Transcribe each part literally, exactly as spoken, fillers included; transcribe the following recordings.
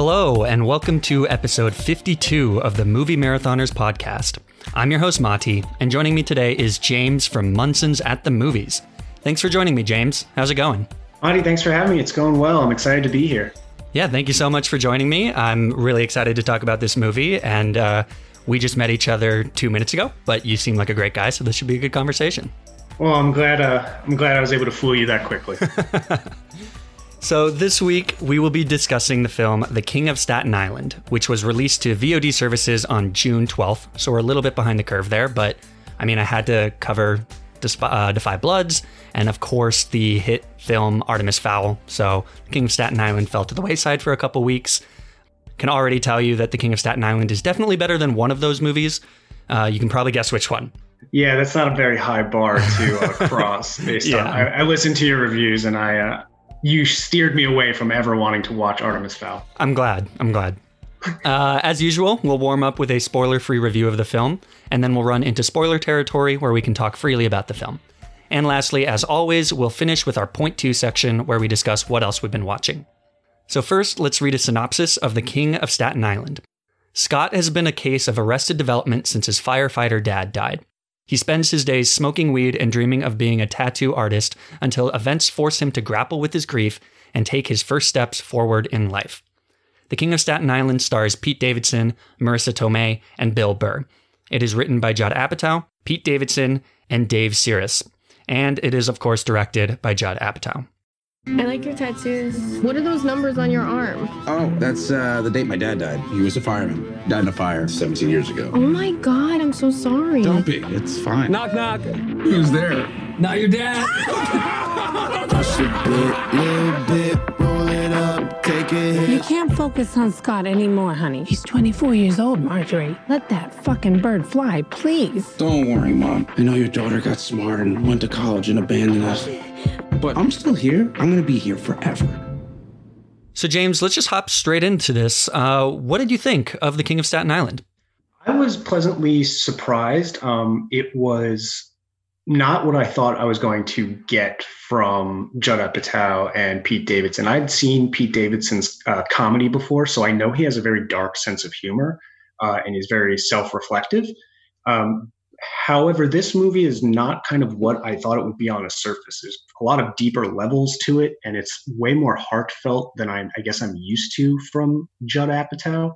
Hello, and welcome to episode fifty-two of the Movie Marathoners podcast. I'm your host, Mati, and joining me today is James from Munson's at the Movies. Thanks for joining me, James. How's it going? Mati, thanks for having me. It's going well. I'm excited to be here. Yeah, thank you so much for joining me. I'm really excited to talk about this movie, and uh, we just met each other two minutes ago, but you seem like a great guy, so this should be a good conversation. Well, I'm glad. Uh, I'm glad I was able to fool you that quickly. So this week, we will be discussing the film The King of Staten Island, which was released to V O D services on June twelfth. So we're a little bit behind the curve there, but I mean, I had to cover Desp- uh, Defy Bloods and, of course, the hit film Artemis Fowl. So The King of Staten Island fell to the wayside for a couple weeks. Can already tell you that The King of Staten Island is definitely better than one of those movies. Uh, you can probably guess which one. Yeah, that's not a very high bar to uh, cross. Based yeah. on, I, I listened to your reviews, and I. Uh, You steered me away from ever wanting to watch Artemis Fowl. I'm glad. I'm glad. Uh, as usual, we'll warm up with a spoiler-free review of the film, and then we'll run into spoiler territory where we can talk freely about the film. And lastly, as always, we'll finish with our point two section where we discuss what else we've been watching. So first, let's read a synopsis of The King of Staten Island. Scott has been a case of arrested development since his firefighter dad died. He spends his days smoking weed and dreaming of being a tattoo artist until events force him to grapple with his grief and take his first steps forward in life. The King of Staten Island stars Pete Davidson, Marissa Tomei, and Bill Burr. It is written by Judd Apatow, Pete Davidson, and Dave Sirus. And it is, of course, directed by Judd Apatow. I like your tattoos. What are those numbers on your arm? Oh, that's uh, the date my dad died. He was a fireman. Died in a fire seventeen years ago. Oh my God, I'm so sorry. Don't be. It's fine. Knock, knock. Who's there? Not your dad. Push a bit, little bit, roll it up, take a hit. You can't focus on Scott anymore, honey. He's twenty-four years old, Marjorie. Let that fucking bird fly, please. Don't worry, Mom. I know your daughter got smart and went to college and abandoned us. But I'm still here. I'm going to be here forever. So, James, let's just hop straight into this. Uh, what did you think of The King of Staten Island? I was pleasantly surprised. Um, it was not what I thought I was going to get from Judd Apatow and Pete Davidson. I'd seen Pete Davidson's uh, comedy before, so I know he has a very dark sense of humor uh, and he's very self-reflective. Um, However, this movie is not kind of what I thought it would be on the surface. There's a lot of deeper levels to it, and it's way more heartfelt than I, I guess I'm used to from Judd Apatow.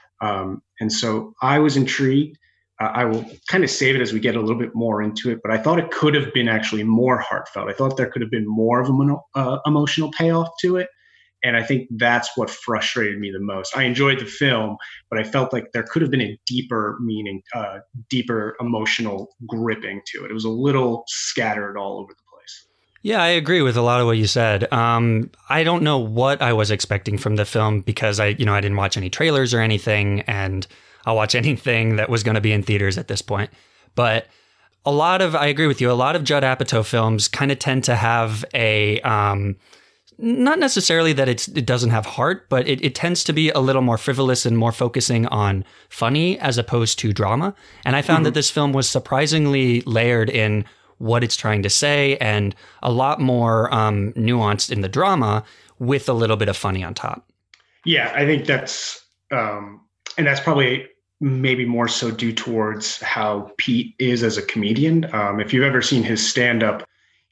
Um, and so I was intrigued. Uh, I will kind of save it as we get a little bit more into it, but I thought it could have been actually more heartfelt. I thought there could have been more of an uh, emotional payoff to it. And I think that's what frustrated me the most. I enjoyed the film, but I felt like there could have been a deeper meaning, uh, deeper emotional gripping to it. It was a little scattered all over the place. Yeah, I agree with a lot of what you said. Um, I don't know what I was expecting from the film because I, you know, I didn't watch any trailers or anything, and I'll watch anything that was going to be in theaters at this point. But a lot of, I agree with you, a lot of Judd Apatow films kind of tend to have a, um, not necessarily that it's, it doesn't have heart, but it, it tends to be a little more frivolous and more focusing on funny as opposed to drama. And I found mm-hmm. that this film was surprisingly layered in what it's trying to say and a lot more um, nuanced in the drama with a little bit of funny on top. Yeah, I think that's, um, and that's probably maybe more so due towards how Pete is as a comedian. Um, if you've ever seen his stand-up,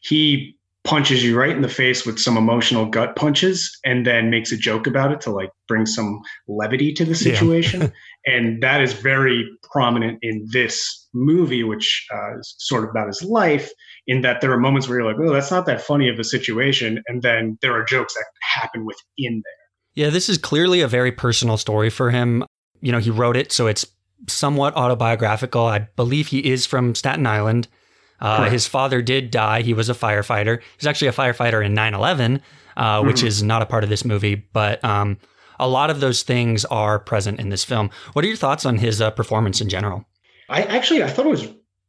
he punches you right in the face with some emotional gut punches and then makes a joke about it to like bring some levity to the situation. Yeah. And that is very prominent in this movie, which uh, is sort of about his life, in that there are moments where you're like, oh, that's not that funny of a situation. And then there are jokes that happen within there. Yeah, this is clearly a very personal story for him. You know, he wrote it, so it's somewhat autobiographical. I believe he is from Staten Island. Uh, his father did die. He was a firefighter. He was actually a firefighter in nine eleven, uh, which mm. is not a part of this movie. But um, a lot of those things are present in this film. What are your thoughts on his uh, performance in general? I actually, I thought it was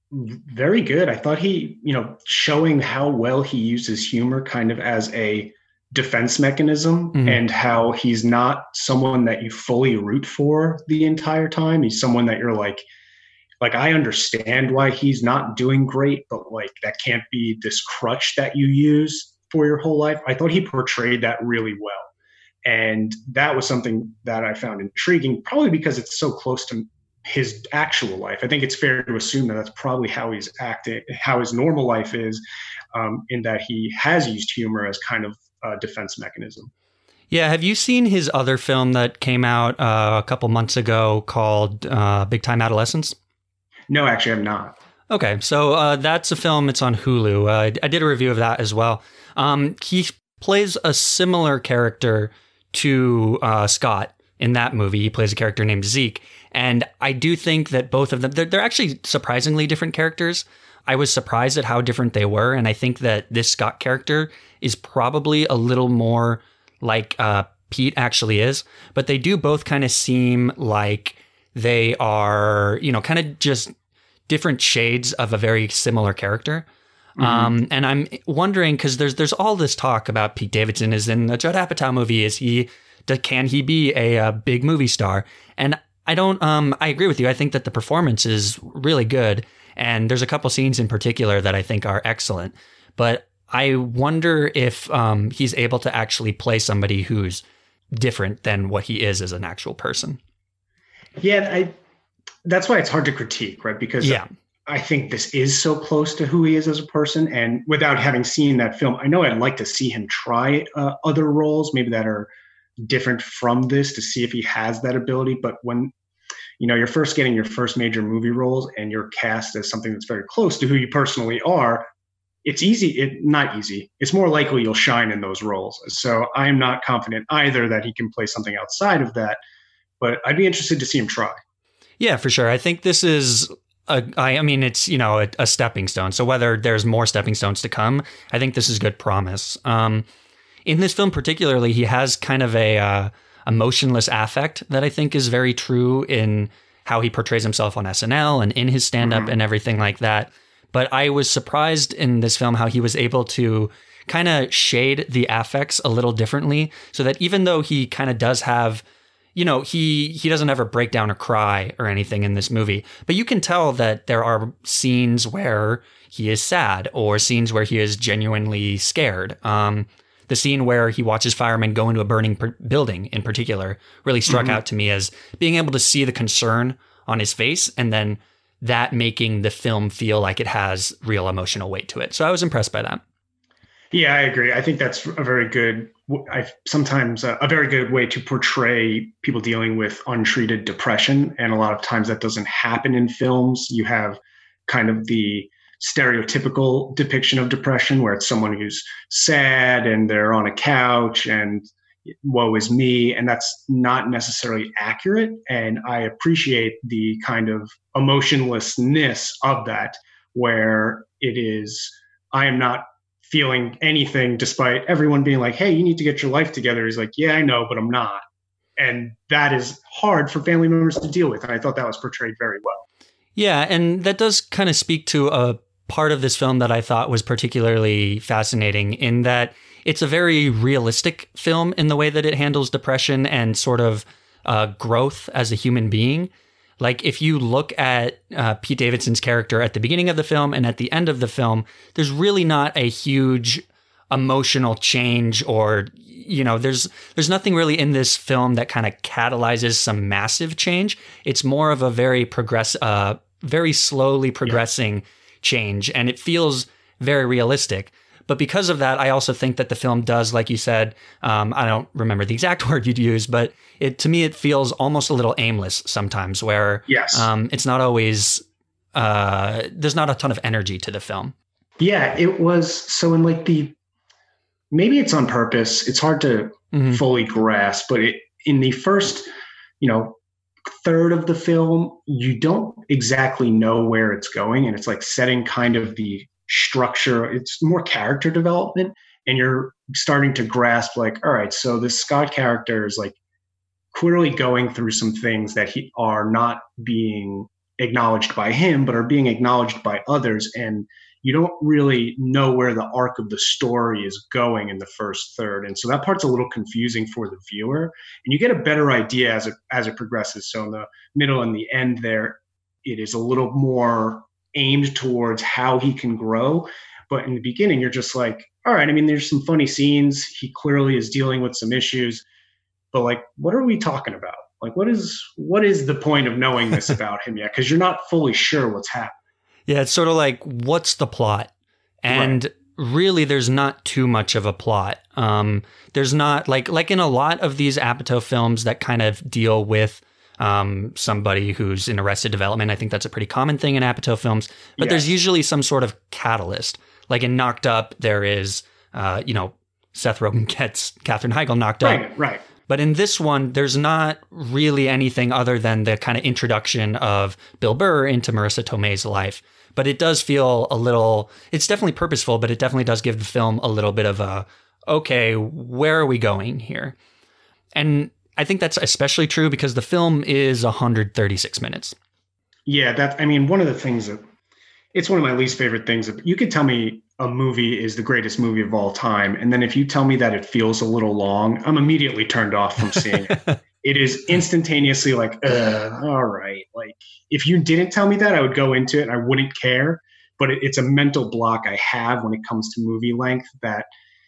very good. I thought he, you know, showing how well he uses humor kind of as a defense mechanism mm-hmm. and how he's not someone that you fully root for the entire time. He's someone that you're like, Like, I understand why he's not doing great, but like that can't be this crutch that you use for your whole life. I thought he portrayed that really well. And that was something that I found intriguing, probably because it's so close to his actual life. I think it's fair to assume that that's probably how he's acting, how his normal life is, um, in that he has used humor as kind of a defense mechanism. Yeah. Have you seen his other film that came out uh, a couple months ago called uh, Big Time Adolescence? No, actually, I'm not. Okay. So uh, that's a film. It's on Hulu. Uh, I did a review of that as well. Um, he plays a similar character to uh, Scott in that movie. He plays a character named Zeke. And I do think that both of them, they're, they're actually surprisingly different characters. I was surprised at how different they were. And I think that this Scott character is probably a little more like uh, Pete actually is. But they do both kind of seem like they are, you know, kind of just different shades of a very similar character. Mm-hmm. Um, and I'm wondering, because there's there's all this talk about Pete Davidson is in a Judd Apatow movie. Is he, can he be a, a big movie star? And I don't, um, I agree with you. I think that the performance is really good. And there's a couple scenes in particular that I think are excellent. But I wonder if um, he's able to actually play somebody who's different than what he is as an actual person. Yeah, I, that's why it's hard to critique, right? Because yeah. I think this is so close to who he is as a person. And without having seen that film, I know I'd like to see him try uh, other roles, maybe that are different from this, to see if he has that ability. But when, you know, you're first getting your first major movie roles and you're cast as something that's very close to who you personally are, it's easy, it not easy. It's more likely you'll shine in those roles. So I'm not confident either that he can play something outside of that, but I'd be interested to see him try. Yeah, for sure. I think this is a, I, I mean, it's, you know, a, a stepping stone. So whether there's more stepping stones to come, I think this is good promise. Um, in this film particularly, he has kind of a, uh, emotionless affect that I think is very true in how he portrays himself on S N L and in his stand-up mm-hmm. and everything like that. But I was surprised in this film how he was able to kind of shade the affects a little differently, so that even though he kind of does have, you know, he he doesn't ever break down or cry or anything in this movie, but you can tell that there are scenes where he is sad or scenes where he is genuinely scared. Um, the scene where he watches firemen go into a burning per- building in particular really struck mm-hmm. out to me as being able to see the concern on his face, and then that making the film feel like it has real emotional weight to it. So I was impressed by that. Yeah, I agree. I think that's a very good, I sometimes uh, a very good way to portray people dealing with untreated depression. And a lot of times that doesn't happen in films. You have kind of the stereotypical depiction of depression where it's someone who's sad and they're on a couch and woe is me. And that's not necessarily accurate. And I appreciate the kind of emotionlessness of that, where it is, I am not feeling anything despite everyone being like, hey, you need to get your life together. He's like, yeah, I know, but I'm not. And that is hard for family members to deal with. And I thought that was portrayed very well. Yeah. And that does kind of speak to a part of this film that I thought was particularly fascinating, in that it's a very realistic film in the way that it handles depression and sort of uh, growth as a human being. Like, if you look at uh, Pete Davidson's character at the beginning of the film and at the end of the film, there's really not a huge emotional change, or, you know, there's there's nothing really in this film that kind of catalyzes some massive change. It's more of a very progress, uh, very slowly progressing yeah. change, and it feels very realistic. But because of that, I also think that the film does, like you said, um, I don't remember the exact word you'd use, but it to me, it feels almost a little aimless sometimes, where yes. um, it's not always, uh, there's not a ton of energy to the film. Yeah, it was. So in like the, maybe it's on purpose. It's hard to mm-hmm. fully grasp, but it, in the first, you know, third of the film, you don't exactly know where it's going. And it's like setting kind of the structure. It's more character development, and you're starting to grasp like, all right, so this Scott character is like clearly going through some things that he are not being acknowledged by him, but are being acknowledged by others. And you don't really know where the arc of the story is going in the first third. And so that part's a little confusing for the viewer, and you get a better idea as it, as it progresses. So in the middle and the end there, it is a little more aimed towards how he can grow. But in the beginning, you're just like, all right, I mean, there's some funny scenes. He clearly is dealing with some issues. but like, what are we talking about? Like, what is what is the point of knowing this about him yet? Because you're not fully sure what's happening. Yeah, it's sort of like, what's the plot? And right. really, there's not too much of a plot. Um, there's not like like in a lot of these Apatow films that kind of deal with um, somebody who's in Arrested Development. I think that's a pretty common thing in Apatow films. But yes. there's usually some sort of catalyst. Like in Knocked Up, there is, uh, you know, Seth Rogen gets Katherine Heigl knocked right, up. Right, right. But in this one, there's not really anything other than the kind of introduction of Bill Burr into Marissa Tomei's life. But it does feel a little, it's definitely purposeful, but it definitely does give the film a little bit of a, okay, where are we going here? And I think that's especially true because the film is one hundred thirty-six minutes. Yeah, that, I mean, one of the things that, it's one of my least favorite things. You could tell me a movie is the greatest movie of all time, and then if you tell me that it feels a little long, I'm immediately turned off from seeing it. It is instantaneously like, uh, all right. Like, if you didn't tell me that, I would go into it and I wouldn't care. But it, it's a mental block I have when it comes to movie length, that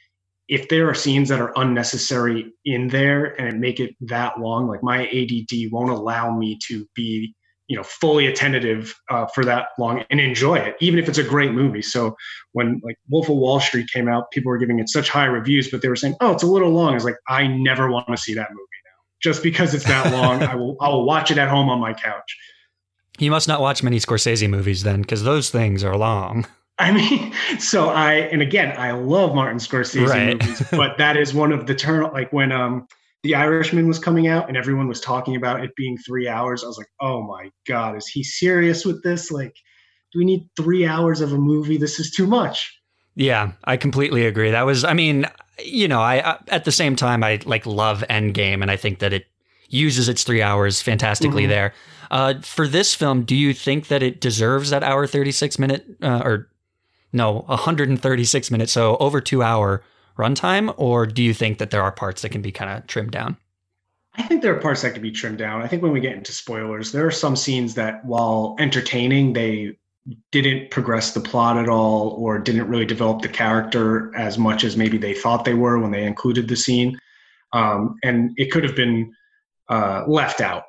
if there are scenes that are unnecessary in there and it make it that long, like my A D D won't allow me to be, you know, fully attentive uh, for that long and enjoy it, even if it's a great movie. So when like Wolf of Wall Street came out, people were giving it such high reviews, but they were saying, oh, it's a little long. It's like, I never want to see that movie now. Just because it's that long, I will I will watch it at home on my couch. You must not watch many Scorsese movies then, because those things are long. I mean, so I, and again, I love Martin Scorsese right. movies, but that is one of the turn, like when um, The Irishman was coming out and everyone was talking about it being three hours. I was like, oh my God, is he serious with this? Like, do we need three hours of a movie? This is too much. Yeah, I completely agree. That was, I mean, you know, I, I at the same time, I like love Endgame, and I think that it uses its three hours fantastically mm-hmm. there. Uh, for this film, do you think that it deserves that hour thirty-six minute, uh, or no, one hundred thirty-six minutes, so over two hour runtime, or do you think that there are parts that can be kind of trimmed down? I think there are parts that can be trimmed down. I think when we get into spoilers, there are some scenes that, while entertaining, they didn't progress the plot at all or didn't really develop the character as much as maybe they thought they were when they included the scene. Um, and it could have been uh, left out.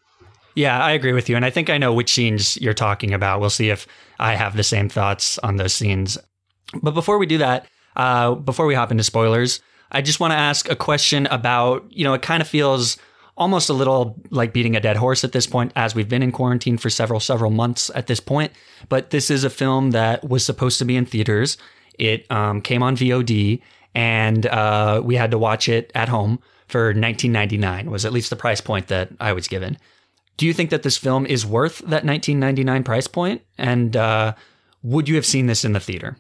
Yeah, I agree with you. And I think I know which scenes you're talking about. We'll see if I have the same thoughts on those scenes. But before we do that, uh, before we hop into spoilers, I just want to ask a question about, you know, it kind of feels almost a little like beating a dead horse at this point, as we've been in quarantine for several, several months at this point. But this is a film that was supposed to be in theaters. It um, came on V O D, and uh, we had to watch it at home for nineteen ninety-nine, was at least the price point that I was given. Do you think that this film is worth that nineteen ninety-nine price point? And uh, would you have seen this in the theater?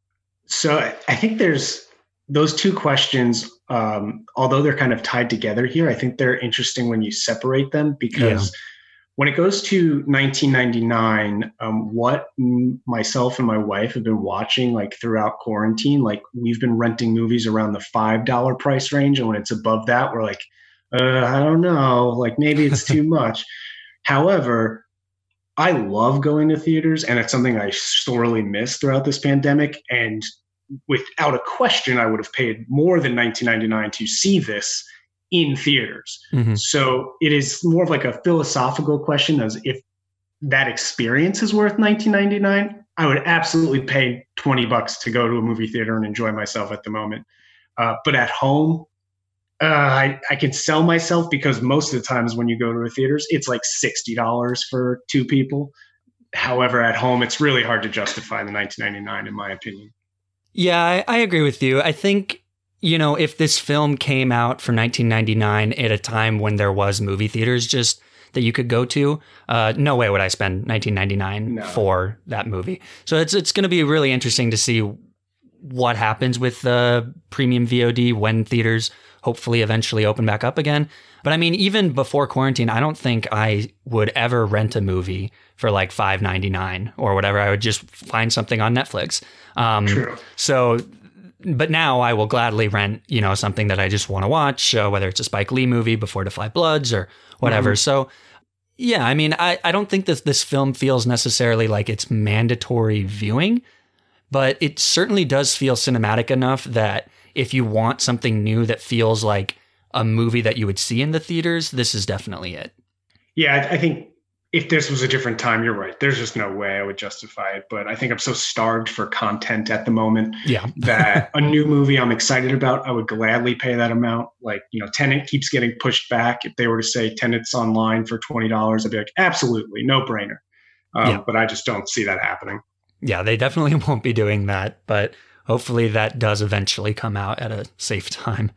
So I think there's those two questions, um, although they're kind of tied together here, I think they're interesting when you separate them, because yeah. when it goes to nineteen ninety-nine, um, what m- myself and my wife have been watching like throughout quarantine, like we've been renting movies around the five dollars price range. And when it's above that, we're like, uh, I don't know, like maybe it's too much. However, I love going to theaters, and it's something I sorely missed throughout this pandemic. And without a question, I would have paid more than nineteen ninety-nine to see this in theaters. Mm-hmm. So it is more of like a philosophical question, as if that experience is worth nineteen ninety-nine. I would absolutely pay twenty bucks to go to a movie theater and enjoy myself at the moment. Uh, but at home, uh, I, I can sell myself, because most of the times when you go to a theaters, it's like sixty dollars for two people. However, at home, it's really hard to justify the nineteen ninety-nine, in my opinion. Yeah, I, I agree with you. I think, you know, if this film came out for nineteen ninety-nine at a time when there was movie theaters just that you could go to, uh, no way would I spend nineteen ninety-nine no. for that movie. So it's it's going to be really interesting to see what happens with the premium V O D when theaters hopefully eventually open back up again. But I mean, even before quarantine, I don't think I would ever rent a movie for like five ninety-nine or whatever. I would just find something on Netflix. Um, True. So, but now I will gladly rent, you know, something that I just want to watch, uh, whether it's a Spike Lee movie, Before the Five Bloods, or whatever. Mm-hmm. So, yeah, I mean, I, I don't think that this film feels necessarily like it's mandatory viewing, but it certainly does feel cinematic enough that if you want something new that feels like a movie that you would see in the theaters, this is definitely it. Yeah, I, I think if this was a different time, you're right. There's just no way I would justify it. But I think I'm so starved for content at the moment Yeah. that a new movie I'm excited about, I would gladly pay that amount. Like, you know, Tenet keeps getting pushed back. If they were to say Tenet's online for twenty dollars, I'd be like, absolutely, no brainer. Um, Yeah. But I just don't see that happening. Yeah, they definitely won't be doing that, but hopefully that does eventually come out at a safe time.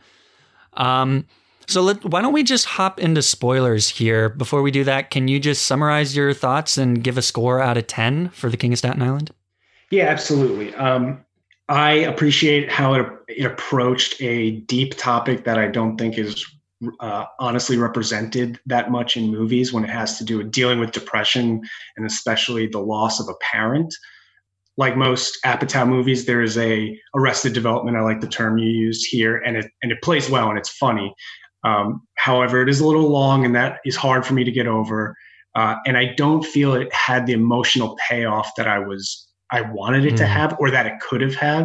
Um, so let, why don't we just hop into spoilers here? Before we do that, can you just summarize your thoughts and give a score out of ten for The King of Staten Island? Yeah, absolutely. Um, I appreciate how it, it approached a deep topic that I don't think is uh, honestly represented that much in movies when it has to do with dealing with depression and especially the loss of a parent. Like most Apatow movies, there is a Arrested Development. I like the term you used here, and it and it plays well and it's funny. Um, however, it is a little long, and that is hard for me to get over. Uh, and I don't feel it had the emotional payoff that I was I wanted it mm. to have, or that it could have had.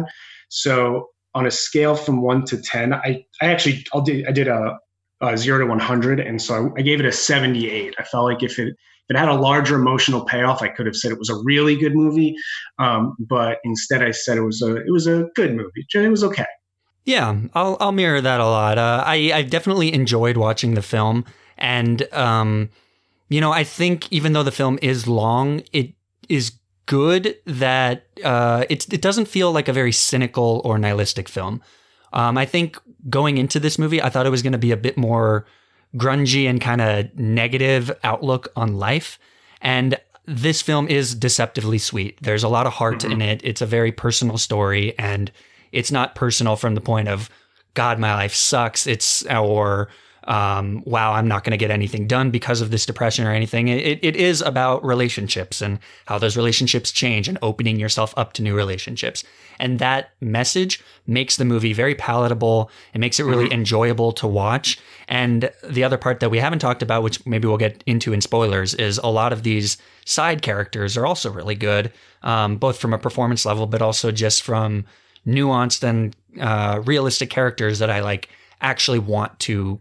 So, on a scale from one to ten, I I actually I'll do I did a, a zero to one hundred, and so I, I gave it a seventy-eight. I felt like if it If it had a larger emotional payoff, I could have said it was a really good movie, um, but instead I said it was a it was a good movie. It was okay. Yeah, I'll I'll mirror that a lot. Uh, I I definitely enjoyed watching the film, and um, you know, I think even though the film is long, it is good that uh, it it doesn't feel like a very cynical or nihilistic film. Um, I think going into this movie, I thought it was going to be a bit more grungy and kind of negative outlook on life. And this film is deceptively sweet. There's a lot of heart mm-hmm. in it. It's a very personal story, and it's not personal from the point of, God, my life sucks. It's, or, um, wow, I'm not going to get anything done because of this depression or anything. It, it is about relationships and how those relationships change and opening yourself up to new relationships. And that message makes the movie very palatable. It makes it really mm-hmm. enjoyable to watch. And the other part that we haven't talked about, which maybe we'll get into in spoilers, is a lot of these side characters are also really good, um, both from a performance level, but also just from nuanced and uh, realistic characters that I like actually want to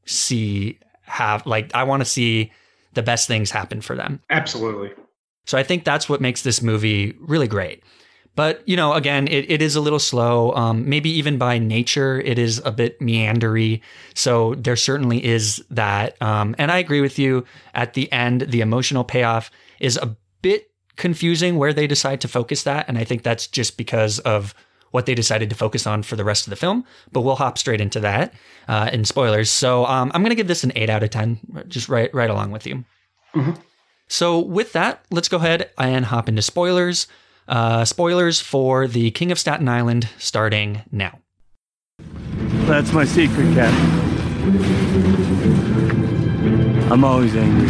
see have, like, I want to see the best things happen for them. Absolutely. So I think that's what makes this movie really great. But, you know, again, it, it is a little slow. Um, maybe even by nature, it is a bit meandery. So there certainly is that. Um, and I agree with you. At the end, the emotional payoff is a bit confusing where they decide to focus that. And I think that's just because of what they decided to focus on for the rest of the film. But we'll hop straight into that uh, in spoilers. So um, I'm going to give this an eight out of ten, just right, right along with you. Mm-hmm. So with that, let's go ahead and hop into spoilers. Uh, spoilers for The King of Staten Island starting now. That's my secret, Captain. I'm always angry.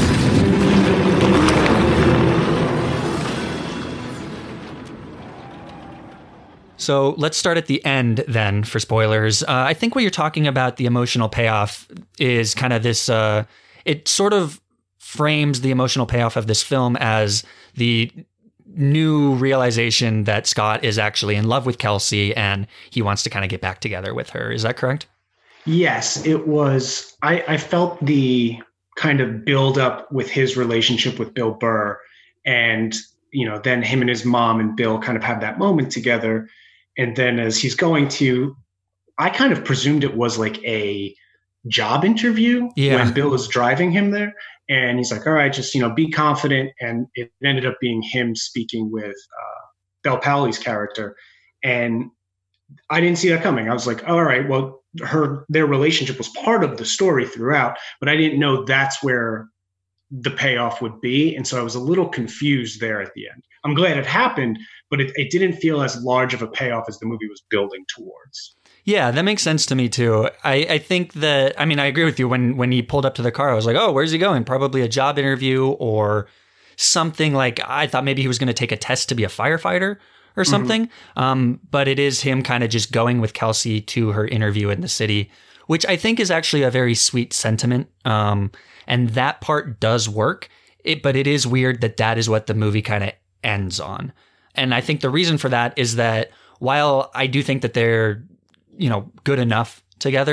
So let's start at the end then for spoilers. Uh, I think what you're talking about, the emotional payoff, is kind of this, uh, it sort of frames the emotional payoff of this film as the new realization that Scott is actually in love with Kelsey and he wants to kind of get back together with her. Is that correct? Yes, it was. I, I felt the kind of build up with his relationship with Bill Burr, and, you know, then him and his mom and Bill kind of have that moment together. And then as he's going to, I kind of presumed it was like a job interview yeah. when Bill is driving him there. And he's like, all right, just, you know, be confident. And it ended up being him speaking with uh, Bel Powley's character. And I didn't see that coming. I was like, all right, well, her, their relationship was part of the story throughout, but I didn't know that's where the payoff would be. And so I was a little confused there at the end. I'm glad it happened, but it, it didn't feel as large of a payoff as the movie was building towards. Yeah, that makes sense to me too. I, I think that, I mean, I agree with you. When when he pulled up to the car, I was like, oh, where's he going? Probably a job interview or something. Like, I thought maybe he was going to take a test to be a firefighter or something. Mm-hmm. Um, but it is him kind of just going with Kelsey to her interview in the city, which I think is actually a very sweet sentiment. Um, and that part does work. It, but it is weird that that is what the movie kind of ends on. And I think the reason for that is that while I do think that they're, you know, good enough together,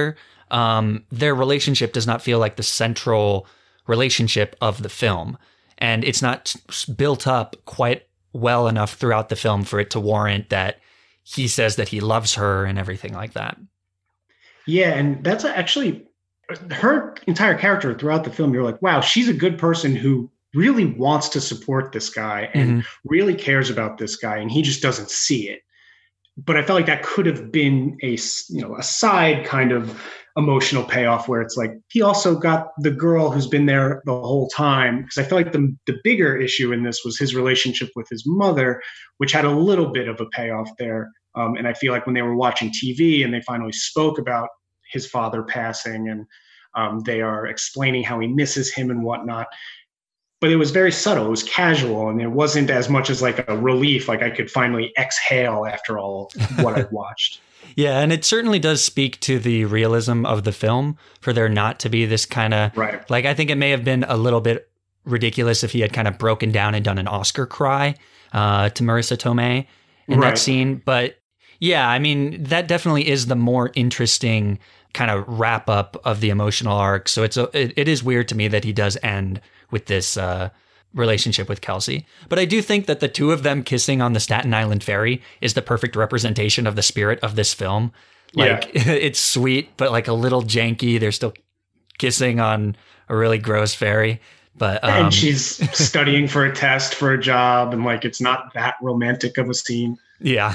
um, their relationship does not feel like the central relationship of the film. And it's not built up quite well enough throughout the film for it to warrant that he says that he loves her and everything like that. Yeah, and that's actually her entire character throughout the film. You're like, wow, she's a good person who really wants to support this guy and mm-hmm. really cares about this guy, and he just doesn't see it. But I felt like that could have been a, you know, a side kind of emotional payoff where it's like he also got the girl who's been there the whole time. Because I feel like the the bigger issue in this was his relationship with his mother, which had a little bit of a payoff there. Um, and I feel like when they were watching T V and they finally spoke about his father passing, and um, they are explaining how he misses him and whatnot. But it was very subtle. It was casual, and it wasn't as much as like a relief. Like I could finally exhale after all what I'd watched. Yeah, and it certainly does speak to the realism of the film for there not to be this kind of right. Like I think it may have been a little bit ridiculous if he had kind of broken down and done an Oscar cry uh, to Marissa Tomei in right. that scene. But yeah, I mean that definitely is the more interesting kind of wrap up of the emotional arc. So it's a, it, it is weird to me that he does end with this uh, relationship with Kelsey. But I do think that the two of them kissing on the Staten Island ferry is the perfect representation of the spirit of this film. Like yeah. It's sweet, but like a little janky. They're still kissing on a really gross ferry. But um, and she's studying for a test for a job, and like it's not that romantic of a scene. Yeah.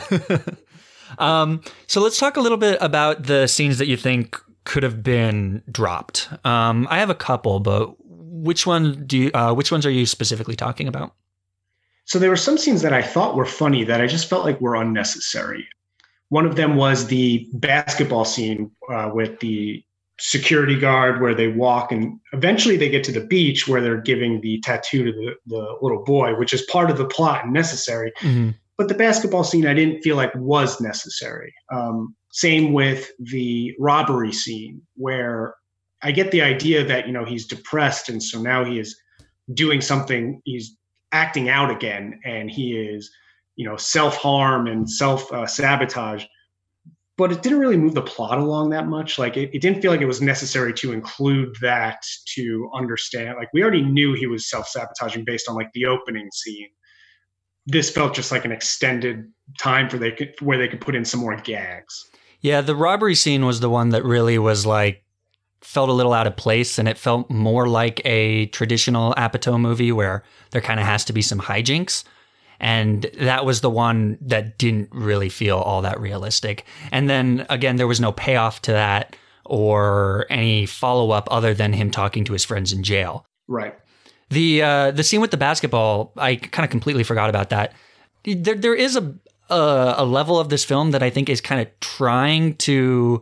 um, so let's talk a little bit about the scenes that you think could have been dropped. Um, I have a couple, but which one do you, uh, which ones are you specifically talking about? So there were some scenes that I thought were funny that I just felt like were unnecessary. One of them was the basketball scene uh, with the security guard where they walk and eventually they get to the beach where they're giving the tattoo to the, the little boy, which is part of the plot and necessary. Mm-hmm. But the basketball scene I didn't feel like was necessary. Um, same with the robbery scene where I get the idea that, you know, he's depressed. And so now he is doing something, he's acting out again, and he is, you know, self-harm and self-sabotage. Uh, but it didn't really move the plot along that much. Like it, it didn't feel like it was necessary to include that to understand. Like we already knew he was self-sabotaging based on like the opening scene. This felt just like an extended time for they could, where they could put in some more gags. Yeah, the robbery scene was the one that really was like, felt a little out of place, and it felt more like a traditional Apatow movie where there kind of has to be some hijinks. And that was the one that didn't really feel all that realistic. And then again, there was no payoff to that or any follow up other than him talking to his friends in jail. Right. The uh, the scene with the basketball, I kind of completely forgot about that. There there is a a, a level of this film that I think is kind of trying to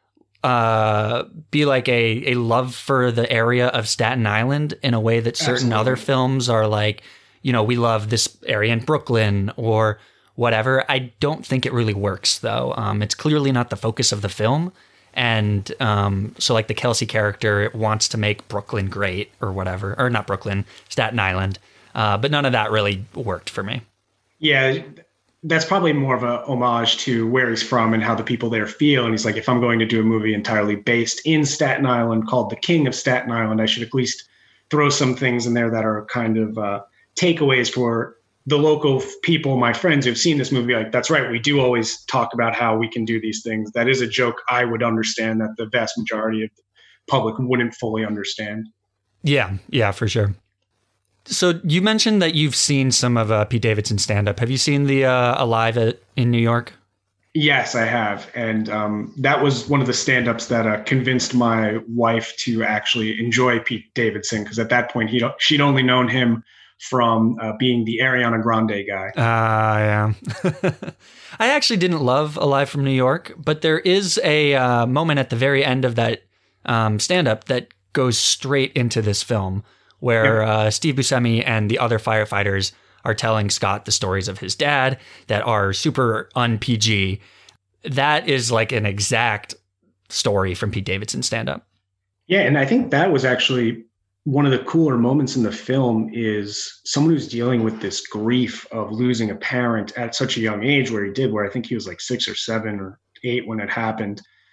Uh, be like a, a love for the area of Staten Island in a way that certain Absolutely. Other films are like, you know, we love this area in Brooklyn or whatever. I don't think it really works, though. Um, it's clearly not the focus of the film. And um, so like the Kelsey character wants to make Brooklyn great or whatever, or not Brooklyn, Staten Island. Uh, but none of that really worked for me. Yeah. That's probably more of a homage to where he's from and how the people there feel. And he's like, if I'm going to do a movie entirely based in Staten Island called The King of Staten Island, I should at least throw some things in there that are kind of uh, takeaways for the local people, my friends who've seen this movie. Like, that's right. We do always talk about how we can do these things. That is a joke I would understand that the vast majority of the public wouldn't fully understand. Yeah, yeah, for sure. So you mentioned that you've seen some of uh, Pete Davidson's stand-up. Have you seen the uh, Alive at, in New York? Yes, I have. And um, that was one of the stand-ups that uh, convinced my wife to actually enjoy Pete Davidson, because at that point, he'd, she'd only known him from uh, being the Ariana Grande guy. Ah, uh, yeah. I actually didn't love Alive from New York, but there is a uh, moment at the very end of that um, stand-up that goes straight into this film, where uh, Steve Buscemi and the other firefighters are telling Scott the stories of his dad that are super un-P G. That is like an exact story from Pete Davidson's stand-up. Yeah, and I think that was actually one of the cooler moments in the film is someone who's dealing with this grief of losing a parent at such a young age, where he did, where I think he was like six or seven or eight when it happened.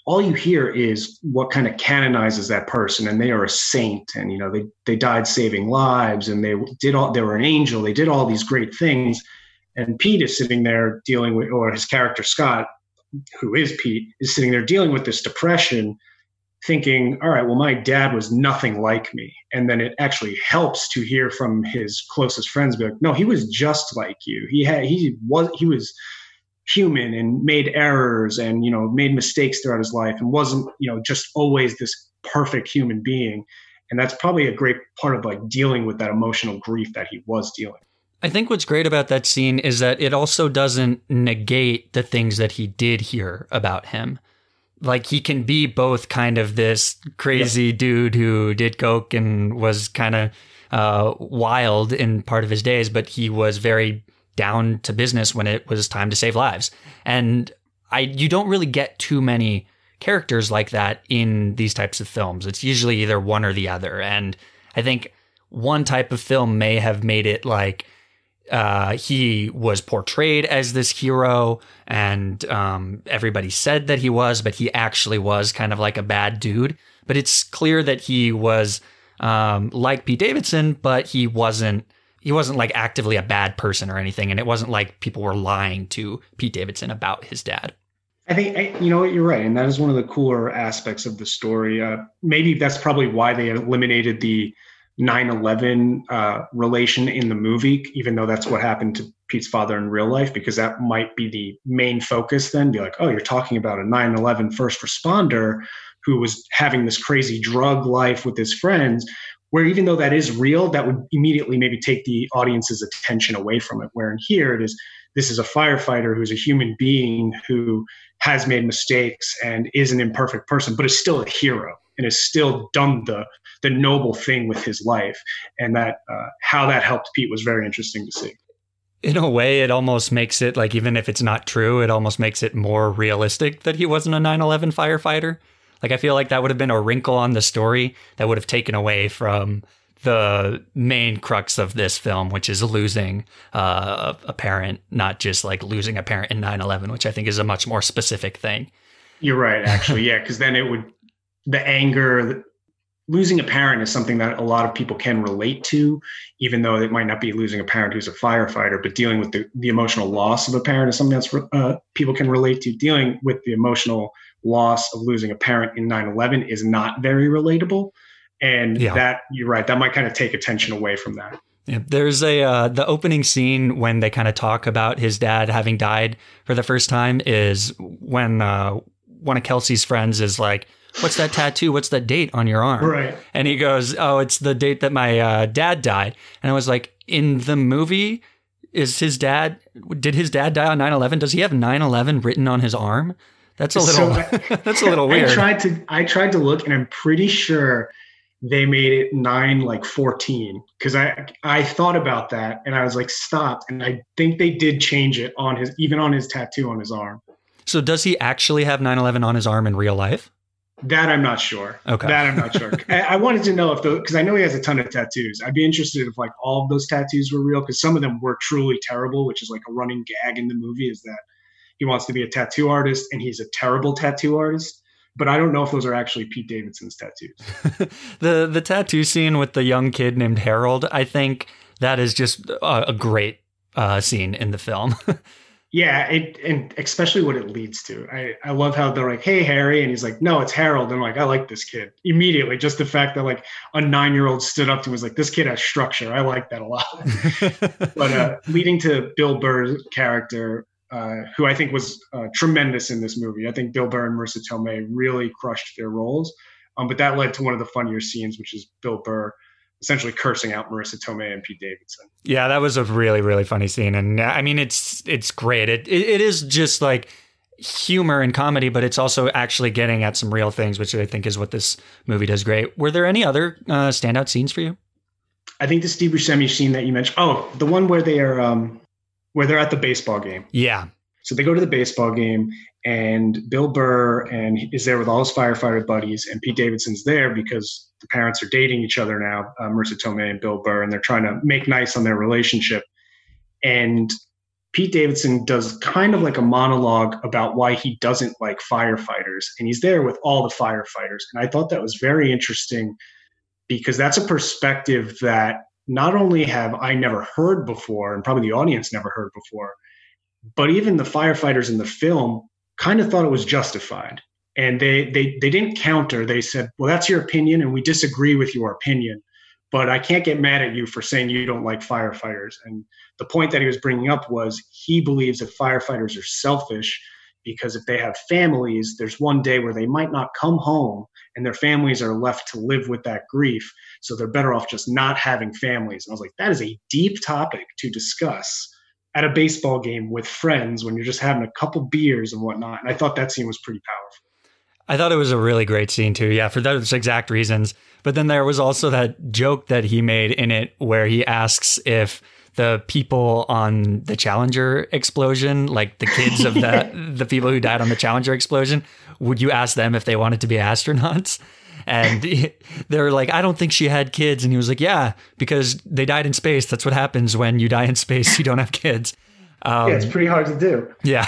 all you hear is what kind of canonizes that person, and they are a saint, and you know they they died saving lives, and they did all they were an angel, they did all these great things. And Pete is sitting there dealing with, or his character Scott, who is Pete, is sitting there dealing with this depression, thinking, all right, well, my dad was nothing like me. And then it actually helps to hear from his closest friends be like, no, he was just like you. He had he was he was human and made errors and, you know, made mistakes throughout his life and wasn't, you know, just always this perfect human being. And that's probably a great part of like dealing with that emotional grief that he was dealing. I think what's great about that scene is that it also doesn't negate the things that he did hear about him. Like, he can be both kind of this crazy yeah. dude who did coke and was kind of uh, wild in part of his days, but he was very down to business when it was time to save lives. And I, you don't really get too many characters like that in these types of films. It's usually either one or the other. And I think one type of film may have made it like uh, he was portrayed as this hero and um, everybody said that he was, but he actually was kind of like a bad dude. But it's clear that he was um, like Pete Davidson, but he wasn't He wasn't like actively a bad person or anything. And it wasn't like people were lying to Pete Davidson about his dad. I think, you know what, you're right. And that is one of the cooler aspects of the story. Uh, maybe that's probably why they eliminated the nine eleven uh, relation in the movie, even though that's what happened to Pete's father in real life, because that might be the main focus then. Be like, oh, you're talking about a nine eleven first responder who was having this crazy drug life with his friends, where even though that is real, that would immediately maybe take the audience's attention away from it. Where in here it is, this is a firefighter who's a human being who has made mistakes and is an imperfect person, but is still a hero and has still done the the noble thing with his life. And that uh, how that helped Pete was very interesting to see. In a way, it almost makes it like, even if it's not true, it almost makes it more realistic that he wasn't a nine eleven firefighter. Like, I feel like that would have been a wrinkle on the story that would have taken away from the main crux of this film, which is losing uh, a parent, not just like losing a parent in nine eleven, which I think is a much more specific thing. You're right, actually. Yeah, because then it would, the anger, losing a parent is something that a lot of people can relate to, even though it might not be losing a parent who's a firefighter, but dealing with the, the emotional loss of a parent is something that's uh, people can relate to. Dealing with the emotional loss of losing a parent in nine eleven is not very relatable. And yeah. that, you're right, that might kind of take attention away from that. Yeah, there's a, uh, the opening scene when they kind of talk about his dad having died for the first time is when uh, one of Kelsey's friends is like, what's that tattoo? What's that date on your arm? Right. And he goes, oh, it's the date that my uh, dad died. And I was like, in the movie, is his dad, did his dad die on nine eleven? Does he have nine eleven written on his arm? That's a little, so I, that's a little weird. I tried to, I tried to look, and I'm pretty sure they made it nine, like fourteen. Cause I, I thought about that and I was like, stop. And I think they did change it on his, even on his tattoo on his arm. So does he actually have nine eleven on his arm in real life? That I'm not sure. Okay. That I'm not sure. I, I wanted to know if the, cause I know he has a ton of tattoos. I'd be interested if like all of those tattoos were real. Cause some of them were truly terrible, which is like a running gag in the movie, is that he wants to be a tattoo artist and he's a terrible tattoo artist. But I don't know if those are actually Pete Davidson's tattoos. the the tattoo scene with the young kid named Harold, I think that is just a, a great uh, scene in the film. Yeah, it, and especially what it leads to. I, I love how they're like, hey, Harry. And he's like, no, it's Harold. And I'm like, I like this kid. Immediately, just the fact that like a nine-year-old stood up to him was like, this kid has structure. I like that a lot. But uh, leading to Bill Burr's character, uh, who I think was uh, tremendous in this movie. I think Bill Burr and Marissa Tomei really crushed their roles. Um, but that led to one of the funnier scenes, which is Bill Burr essentially cursing out Marissa Tomei and Pete Davidson. Yeah, that was a really, really funny scene. And I mean, it's it's great. It, it It is just like humor and comedy, but it's also actually getting at some real things, which I think is what this movie does great. Were there any other uh, standout scenes for you? I think the Steve Buscemi scene that you mentioned. Oh, the one where they are... Um, where they're at the baseball game. Yeah. So they go to the baseball game and Bill Burr and is there with all his firefighter buddies, and Pete Davidson's there because the parents are dating each other now, uh, Marissa Tomei and Bill Burr, and they're trying to make nice on their relationship. And Pete Davidson does kind of like a monologue about why he doesn't like firefighters. And he's there with all the firefighters. And I thought that was very interesting because that's a perspective that not only have I never heard before, and probably the audience never heard before, but even the firefighters in the film kind of thought it was justified. And they they they didn't counter. They said, well, that's your opinion, and we disagree with your opinion. But I can't get mad at you for saying you don't like firefighters. And the point that he was bringing up was he believes that firefighters are selfish because if they have families, there's one day where they might not come home and their families are left to live with that grief. So they're better off just not having families. And I was like, that is a deep topic to discuss at a baseball game with friends when you're just having a couple beers and whatnot. And I thought that scene was pretty powerful. I thought it was a really great scene too. Yeah, for those exact reasons. But then there was also that joke that he made in it where he asks if the people on the Challenger explosion, like the kids of the the people who died on the Challenger explosion, would you ask them if they wanted to be astronauts? And they were like, I don't think she had kids. And he was like, yeah, because they died in space. That's what happens when you die in space. You don't have kids. Um, yeah, it's pretty hard to do. Yeah.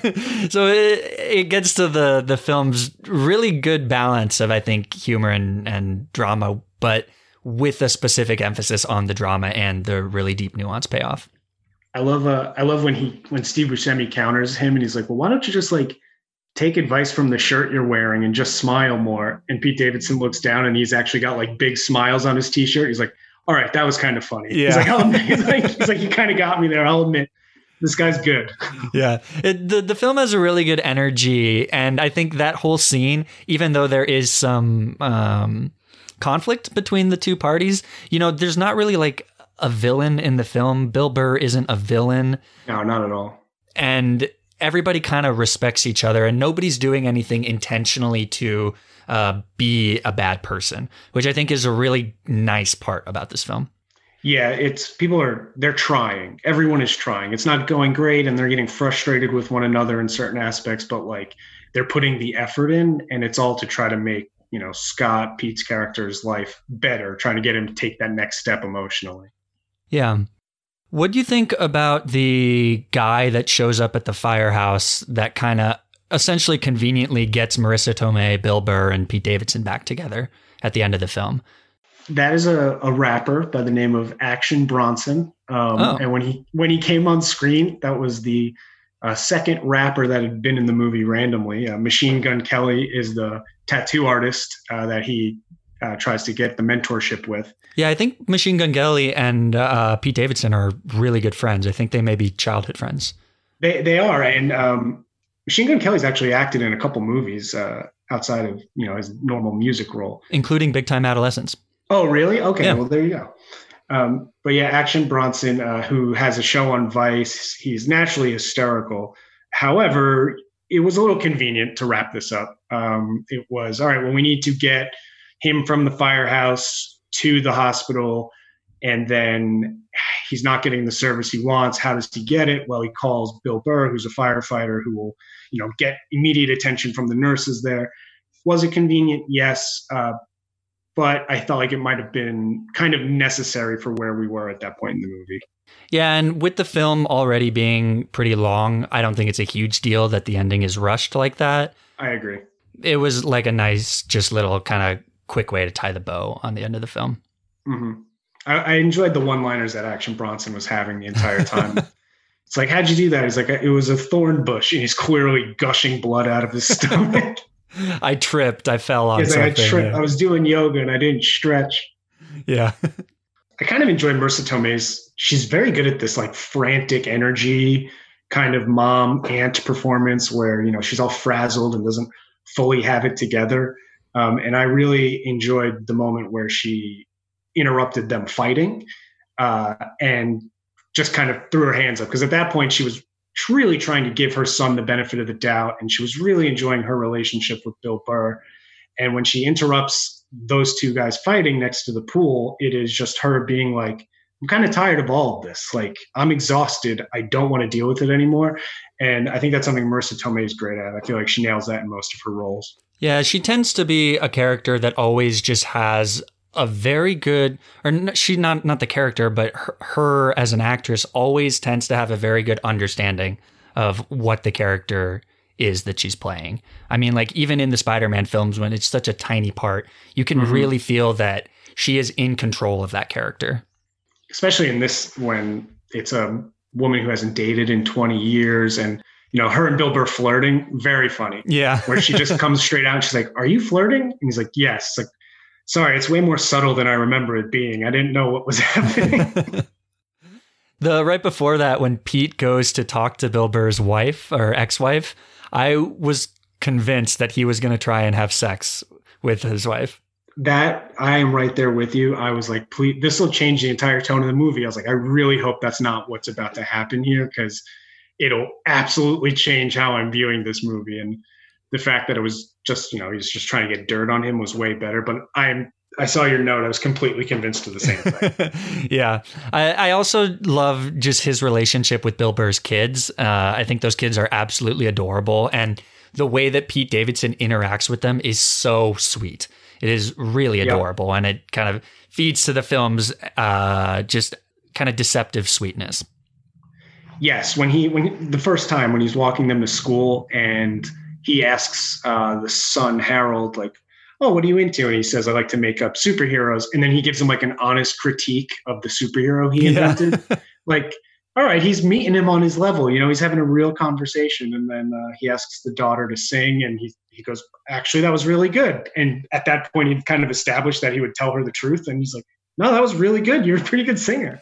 So it, it gets to the, the film's really good balance of, I think, humor and, and drama, but with a specific emphasis on the drama and the really deep nuance payoff. I love uh, I love when he when Steve Buscemi counters him and he's like, well, why don't you just like take advice from the shirt you're wearing and just smile more? And Pete Davidson looks down and he's actually got like big smiles on his t-shirt. He's like, all right, that was kind of funny. Yeah. He's like, I'll admit, he's like, he's like, you kind of got me there. I'll admit. This guy's good. Yeah. It, the, the film has a really good energy. And I think that whole scene, even though there is some um, conflict between the two parties, you know, there's not really like a villain in the film. Bill Burr isn't a villain. No, not at all. And everybody kind of respects each other and nobody's doing anything intentionally to uh, be a bad person, which I think is a really nice part about this film. Yeah, it's people are they're trying. Everyone is trying. It's not going great and they're getting frustrated with one another in certain aspects, but like they're putting the effort in and it's all to try to make, you know, Scott, Pete's character's life better, trying to get him to take that next step emotionally. Yeah. What do you think about the guy that shows up at the firehouse that kind of essentially conveniently gets Marissa Tomei, Bill Burr, and Pete Davidson back together at the end of the film? That is a, a rapper by the name of Action Bronson. Um, oh. And when he when he came on screen, that was the uh, second rapper that had been in the movie randomly. Uh, Machine Gun Kelly is the tattoo artist uh, that he uh, tries to get the mentorship with. Yeah, I think Machine Gun Kelly and uh, Pete Davidson are really good friends. I think they may be childhood friends. They they are. And um, Machine Gun Kelly's actually acted in a couple movies uh, outside of, you know, his normal music role. Including Big Time Adolescence. Oh, really? Okay. Yeah. Well, there you go. Um, but yeah, Action Bronson, uh, who has a show on Vice, he's naturally hysterical. However, it was a little convenient to wrap this up. Um, it was, all right, well, we need to get him from the firehouse to the hospital, and then he's not getting the service he wants. How does he get it? Well, he calls Bill Burr, who's a firefighter, who will, you know, get immediate attention from the nurses there. Was it convenient? Yes. Uh, But I felt like it might have been kind of necessary for where we were at that point in the movie. Yeah, and with the film already being pretty long, I don't think it's a huge deal that the ending is rushed like that. I agree. It was like a nice, just little kind of quick way to tie the bow on the end of the film. Mm-hmm. I, I enjoyed the one-liners that Action Bronson was having the entire time. It's like, how'd you do that? He's like, it was a thorn bush, and he's clearly gushing blood out of his stomach. I tripped. I fell on He's something. like, I, tri- yeah. I was doing yoga and I didn't stretch. Yeah. I kind of enjoy Marissa Tomei's. She's very good at this like frantic energy kind of mom aunt performance where, you know, she's all frazzled and doesn't fully have it together. Um, and I really enjoyed the moment where she interrupted them fighting uh, and just kind of threw her hands up. Because at that point she was really trying to give her son the benefit of the doubt. And she was really enjoying her relationship with Bill Burr. And when she interrupts those two guys fighting next to the pool, it is just her being like, I'm kind of tired of all of this. Like, I'm exhausted. I don't want to deal with it anymore. And I think that's something Marissa Tomei is great at. I feel like she nails that in most of her roles. Yeah, she tends to be a character that always just has a very good, or n- she not not the character, but her, her as an actress always tends to have a very good understanding of what the character is that she's playing. I mean, like even in the Spider-Man films, when it's such a tiny part, you can mm-hmm. really feel that she is in control of that character. Especially in this, when it's a woman who hasn't dated in twenty years, and you know, her and Bill Burr flirting, very funny. Yeah. Where she just comes straight out and she's like, "Are you flirting?" And he's like, "Yes." It's like, sorry, it's way more subtle than I remember it being. I didn't know what was happening. The right before that, when Pete goes to talk to Bill Burr's wife or ex-wife, I was convinced that he was going to try and have sex with his wife. That, I am right there with you. I was like, please, this will change the entire tone of the movie. I was like, I really hope that's not what's about to happen here, because it'll absolutely change how I'm viewing this movie. And the fact that it was just, you know, he was just trying to get dirt on him was way better. But I'm, I saw your note. I was completely convinced of the same thing. Yeah. I, I also love just his relationship with Bill Burr's kids. Uh, I think those kids are absolutely adorable. And the way that Pete Davidson interacts with them is so sweet. It is really adorable. Yep. And it kind of feeds to the film's uh, just kind of deceptive sweetness. Yes. When he, when the first time when he's walking them to school and he asks uh, the son, Harold, like, "Oh, what are you into?" And he says, "I like to make up superheroes." And then he gives him like an honest critique of the superhero he invented. Yeah. Like, all right, he's meeting him on his level. You know, he's having a real conversation. And then uh, he asks the daughter to sing, and he he goes, "Actually, that was really good." And at that point, he'd kind of established that he would tell her the truth. And he's like, "No, that was really good. You're a pretty good singer."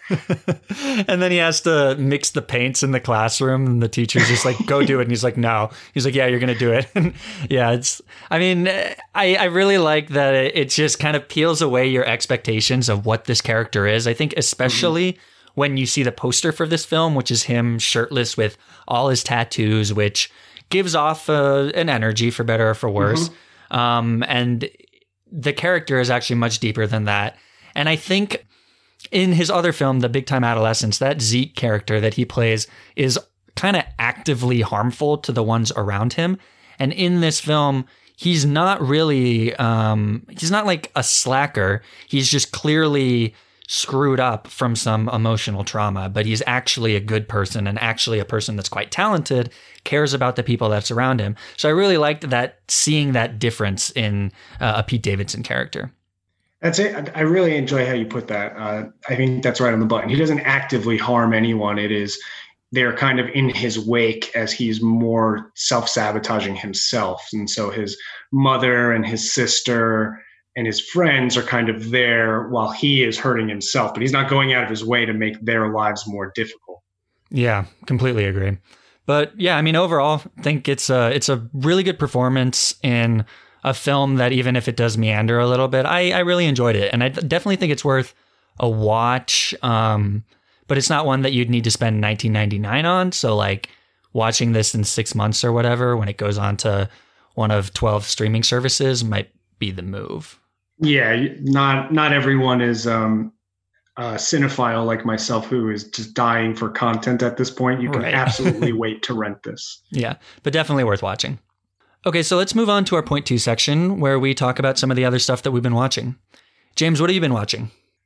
And then he has to mix the paints in the classroom, and the teacher's just like, "Go do it." And he's like, "No." He's like, "Yeah, you're going to do it." And yeah, it's, I mean, I, I really like that it, it just kind of peels away your expectations of what this character is. I think especially mm-hmm. when you see the poster for this film, which is him shirtless with all his tattoos, which gives off uh, an energy, for better or for worse. Mm-hmm. Um, and the character is actually much deeper than that. And I think in his other film, The Big Time Adolescence, that Zeke character that he plays is kind of actively harmful to the ones around him. And in this film, he's not really, um, he's not like a slacker. He's just clearly screwed up from some emotional trauma, but he's actually a good person and actually a person that's quite talented, cares about the people that's around him. So I really liked that, seeing that difference in uh, a Pete Davidson character. That's it. I really enjoy how you put that. Uh, I think that's right on the button. He doesn't actively harm anyone. It is, they're kind of in his wake as he's more self-sabotaging himself. And so his mother and his sister and his friends are kind of there while he is hurting himself, but he's not going out of his way to make their lives more difficult. Yeah, completely agree. But yeah, I mean, overall, I think it's a, it's a really good performance in a film that, even if it does meander a little bit, I, I really enjoyed it. And I definitely think it's worth a watch. Um, but it's not one that you'd need to spend nineteen ninety-nine on. So like watching this in six months or whatever, when it goes on to one of twelve streaming services, might be the move. Yeah. Not, not everyone is um, a cinephile like myself, who is just dying for content at this point. You can right. absolutely wait to rent this. Yeah, but definitely worth watching. Okay, so let's move on to our point two section, where we talk about some of the other stuff that we've been watching. James, what have you been watching?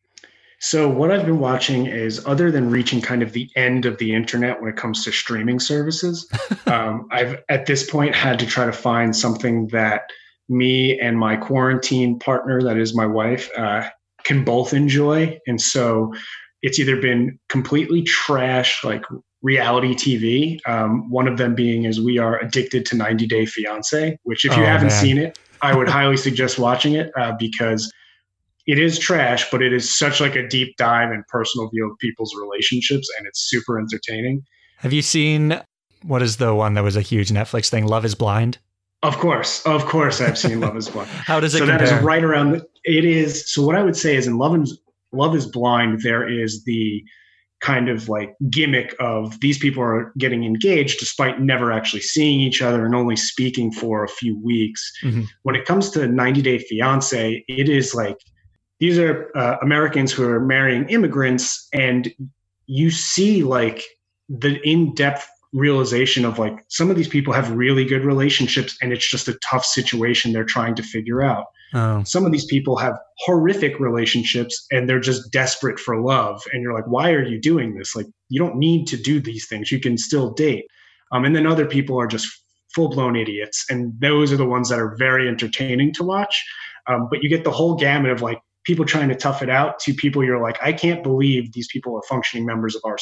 So what I've been watching is, other than reaching kind of the end of the internet when it comes to streaming services, um, I've at this point had to try to find something that me and my quarantine partner, that is my wife, uh, can both enjoy. And so it's either been completely trash, like reality T V. Um, one of them being is we are addicted to ninety day fiance, which if you oh, haven't man. seen it, I would highly suggest watching it uh, because it is trash, but it is such like a deep dive and personal view of people's relationships, and it's super entertaining. Have you seen, what is the one that was a huge Netflix thing, Love is Blind? Of course. Of course I've seen Love is Blind. How does it so compare? That is right around, the, it is, so what I would say is in Love is, Love is Blind, there is the kind of like gimmick of these people are getting engaged despite never actually seeing each other and only speaking for a few weeks. Mm-hmm. When it comes to ninety day fiance, it is like, these are uh, Americans who are marrying immigrants, and you see like the in-depth realization of like, some of these people have really good relationships and it's just a tough situation they're trying to figure out. Oh. Some of these people have horrific relationships and they're just desperate for love. And you're like, why are you doing this? Like, you don't need to do these things. You can still date. Um, and then other people are just full-blown idiots. And those are the ones that are very entertaining to watch. Um, but you get the whole gamut of like people trying to tough it out to people you're like, I can't believe these people are functioning members of our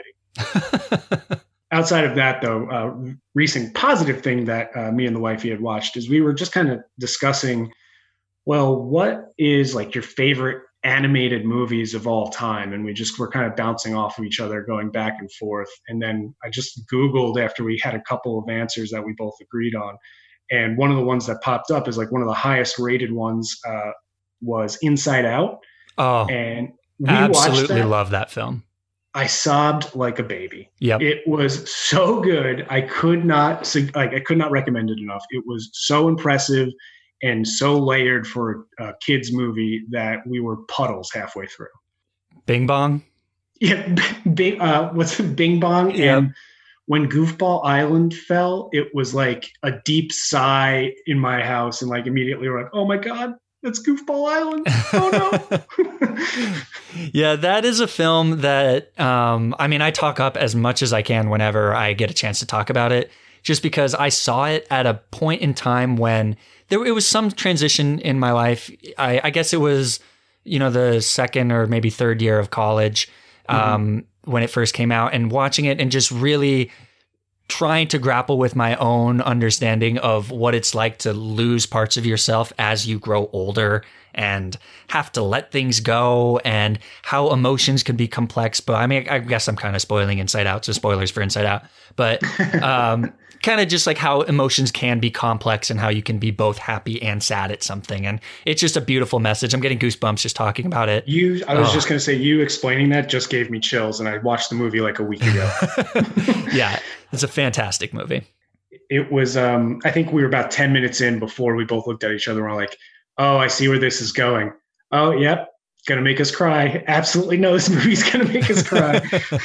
society. Outside of that, though, uh, recent positive thing that uh, me and the wifey had watched is we were just kind of discussing, well, what is like your favorite animated movies of all time? And we just were kind of bouncing off of each other, going back and forth. And then I just Googled after we had a couple of answers that we both agreed on. And one of the ones that popped up is like one of the highest rated ones uh, was Inside Out. Oh, and we absolutely that. love that film. I sobbed like a baby. Yep. It was so good. I could not like I could not recommend it enough. It was so impressive and so layered for a kids movie that we were puddles halfway through. Bing Bong? Yeah, Bing, uh, what's it, Bing Bong? Yep. And when Goofball Island fell, it was like a deep sigh in my house, and like immediately we're like, oh my God, that's Goofball Island. Oh no. Yeah, that is a film that, um, I mean, I talk up as much as I can whenever I get a chance to talk about it, just because I saw it at a point in time when there it was some transition in my life. I, I guess it was, you know, the second or maybe third year of college um, mm-hmm. when it first came out, and watching it and just really trying to grapple with my own understanding of what it's like to lose parts of yourself as you grow older and have to let things go, and how emotions can be complex. But I mean, I guess I'm kind of spoiling Inside Out, so spoilers for Inside Out, but um, kind of just like how emotions can be complex and how you can be both happy and sad at something. And it's just a beautiful message. I'm getting goosebumps just talking about it. You, I was oh. just going to say, you explaining that just gave me chills, and I watched the movie like a week ago. Yeah, it's a fantastic movie. It was, um, I think we were about ten minutes in before we both looked at each other and were like, oh, I see where this is going. Oh, yep. Going to make us cry. Absolutely no, this movie's going to make us cry.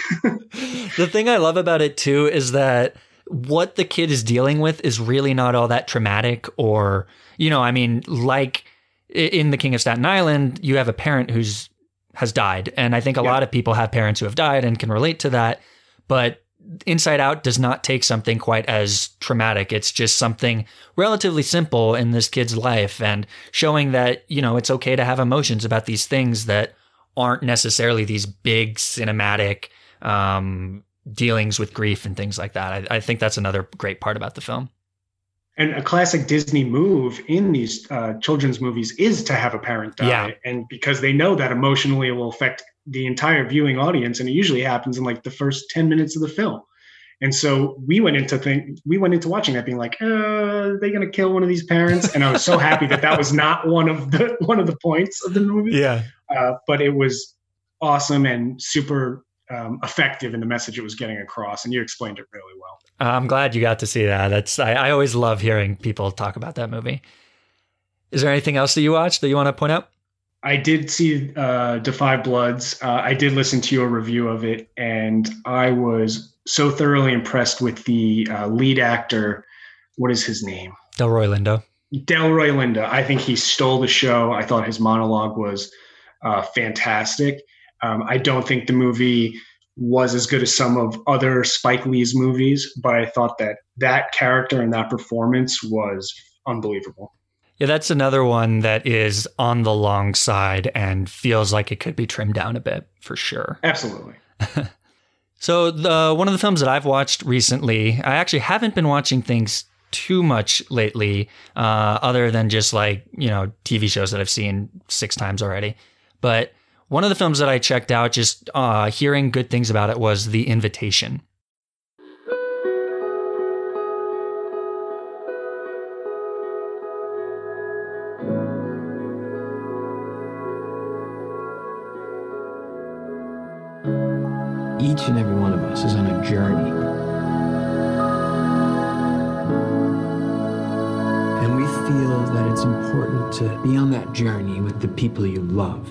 The thing I love about it too is that what the kid is dealing with is really not all that traumatic, or, you know, I mean, like in The King of Staten Island, you have a parent who's has died. And I think a yep. lot of people have parents who have died and can relate to that. But Inside Out does not take something quite as traumatic. It's just something relatively simple in this kid's life, and showing that, you know, it's okay to have emotions about these things that aren't necessarily these big cinematic um, dealings with grief and things like that. I, I think that's another great part about the film. And a classic Disney move in these uh, children's movies is to have a parent die. Yeah. And because they know that emotionally it will affect the entire viewing audience, and it usually happens in like the first ten minutes of the film. And so we went into think we went into watching that being like, uh, are they going to kill one of these parents? And I was so happy that that was not one of the one of the points of the movie. Yeah. Uh, but it was awesome and super um, effective in the message it was getting across. And you explained it really well. I'm glad you got to see that. That's I, I always love hearing people talk about that movie. Is there anything else that you watched that you want to point out? I did see uh, Da five Bloods. Uh, I did listen to your review of it, and I was so thoroughly impressed with the uh, lead actor. What is his name? Delroy Lindo. Delroy Lindo. I think he stole the show. I thought his monologue was uh, fantastic. Um, I don't think the movie was as good as some of other Spike Lee's movies, but I thought that that character and that performance was unbelievable. Yeah, that's another one that is on the long side and feels like it could be trimmed down a bit, for sure. Absolutely. So the one of the films that I've watched recently, I actually haven't been watching things too much lately, uh, other than just like, you know, T V shows that I've seen six times already. But one of the films that I checked out, just uh, hearing good things about it, was The Invitation. Each and every one of us is on a journey. And we feel that it's important to be on that journey with the people you love.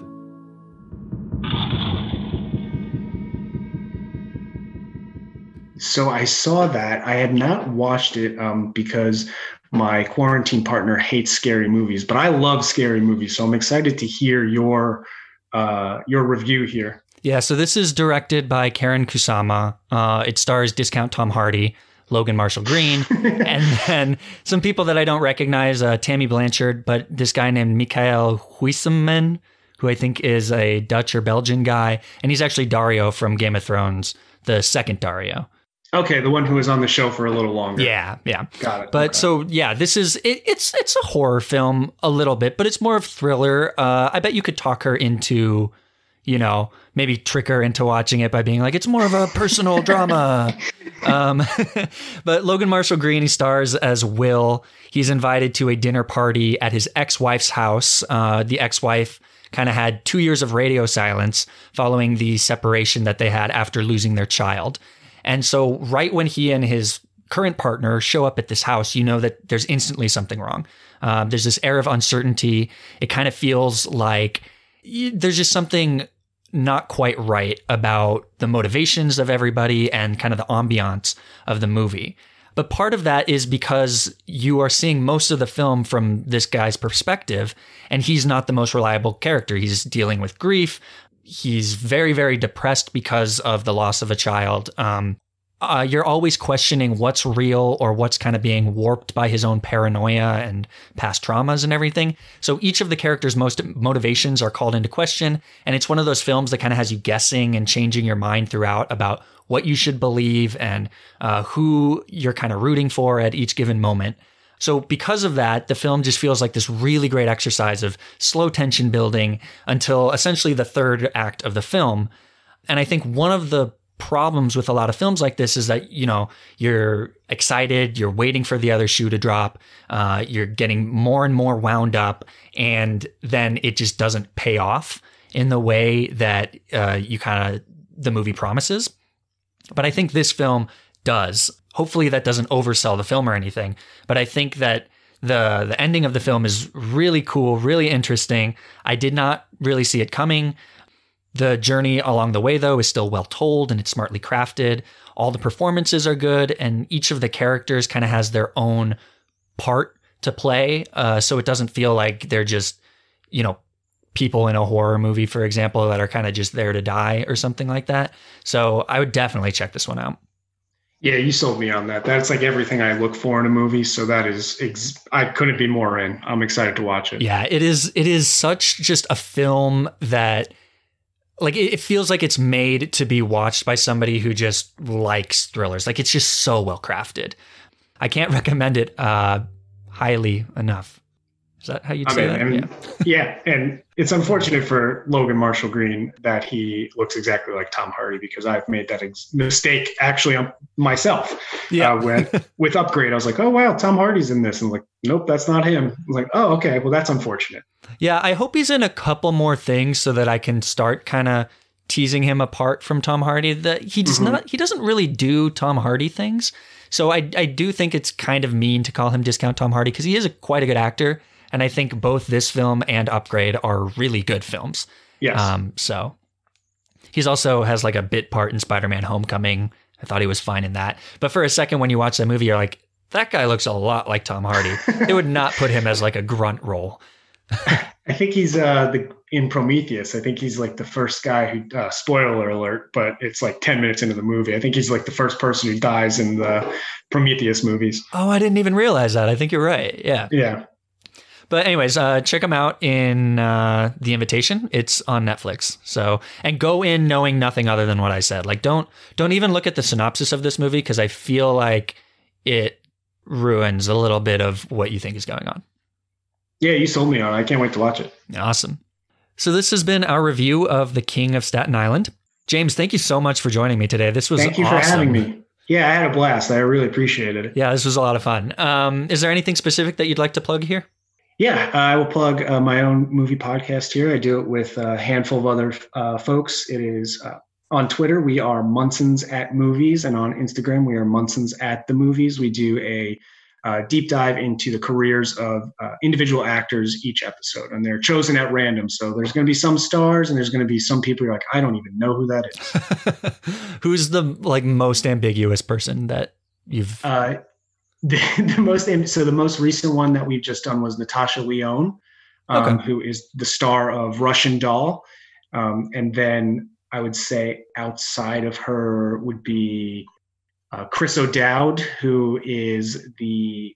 So I saw that. I had not watched it um, because my quarantine partner hates scary movies, but I love scary movies. So I'm excited to hear your uh, your review here. Yeah, so this is directed by Karen Kusama. Uh, it stars discount Tom Hardy, Logan Marshall Green, and then some people that I don't recognize, uh, Tammy Blanchard, but this guy named Mikael Huisman, who I think is a Dutch or Belgian guy, and he's actually Dario from Game of Thrones, the second Dario. Okay, the one who was on the show for a little longer. Yeah, yeah. Got it. But okay. so, yeah, this is, it, it's it's a horror film a little bit, but it's more of thriller. Uh, I bet you could talk her into, you know, maybe trick her into watching it by being like, it's more of a personal drama. Um, but Logan Marshall Green, he stars as Will. He's invited to a dinner party at his ex-wife's house. Uh, the ex-wife kind of had two years of radio silence following the separation that they had after losing their child. And so right when he and his current partner show up at this house, you know that there's instantly something wrong. Um, there's this air of uncertainty. It kind of feels like there's just something not quite right about the motivations of everybody and kind of the ambiance of the movie. But part of that is because you are seeing most of the film from this guy's perspective, and he's not the most reliable character. He's dealing with grief. He's very, very depressed because of the loss of a child. Um, uh, you're always questioning what's real or what's kind of being warped by his own paranoia and past traumas and everything. So each of the characters' most motivations are called into question. And it's one of those films that kind of has you guessing and changing your mind throughout about what you should believe and uh, who you're kind of rooting for at each given moment. So because of that, the film just feels like this really great exercise of slow tension building until essentially the third act of the film. And I think one of the problems with a lot of films like this is that, you know, you're excited, you're waiting for the other shoe to drop, uh, you're getting more and more wound up, and then it just doesn't pay off in the way that uh, you kind of, the movie promises. But I think this film does. Hopefully that doesn't oversell the film or anything, but I think that the the ending of the film is really cool, really interesting. I did not really see it coming. The journey along the way, though, is still well told and it's smartly crafted. All the performances are good, and each of the characters kind of has their own part to play. Uh, so it doesn't feel like they're just, you know, people in a horror movie, for example, that are kind of just there to die or something like that. So I would definitely check this one out. Yeah, you sold me on that. That's like everything I look for in a movie. So that is, ex- I couldn't be more in. I'm excited to watch it. Yeah, it is. It is such just a film that, like, it feels like it's made to be watched by somebody who just likes thrillers. Like, it's just so well crafted. I can't recommend it uh, highly enough. Is that how you'd I say mean, that? And, yeah. yeah, and it's unfortunate for Logan Marshall Green that he looks exactly like Tom Hardy, because I've made that ex- mistake actually on myself. Yeah. Uh, when, with Upgrade, I was like, oh, wow, Tom Hardy's in this. And I'm like, nope, that's not him. I was like, oh, okay, well, that's unfortunate. Yeah, I hope he's in a couple more things so that I can start kind of teasing him apart from Tom Hardy. That he does mm-hmm. not, he doesn't really do Tom Hardy things. So I, I do think it's kind of mean to call him discount Tom Hardy, because he is a, quite a good actor. And I think both this film and Upgrade are really good films. Yes. Um, so he's also has like a bit part in Spider-Man Homecoming. I thought he was fine in that. But for a second, when you watch that movie, you're like, that guy looks a lot like Tom Hardy. They would not put him as like a grunt role. I think he's uh, the in Prometheus. I think he's like the first guy who, uh, spoiler alert, but it's like ten minutes into the movie. I think he's like the first person who dies in the Prometheus movies. Oh, I didn't even realize that. I think you're right. Yeah. Yeah. But anyways, uh, check them out in uh, The Invitation. It's on Netflix. So, and go in knowing nothing other than what I said. Like, don't don't even look at the synopsis of this movie, because I feel like it ruins a little bit of what you think is going on. Yeah, you sold me on it. I can't wait to watch it. Awesome. So this has been our review of The King of Staten Island. James, thank you so much for joining me today. This was Thank you awesome. for having me. Yeah, I had a blast. I really appreciated it. Yeah, this was a lot of fun. Um, is there anything specific that you'd like to plug here? Yeah, uh, I will plug uh, my own movie podcast here. I do it with a handful of other uh, folks. It is uh, on Twitter, we are Munson's at Movies, and on Instagram, we are Munson's at the Movies. We do a uh, deep dive into the careers of uh, individual actors each episode, and they're chosen at random. So there's going to be some stars, and there's going to be some people you're like, I don't even know who that is. Who's the like most ambiguous person that you've? Uh, the, the most so the most recent one that we've just done was Natasha Lyonne, um, okay. who is the star of Russian Doll, um, and then I would say outside of her would be uh, Chris O'Dowd, who is the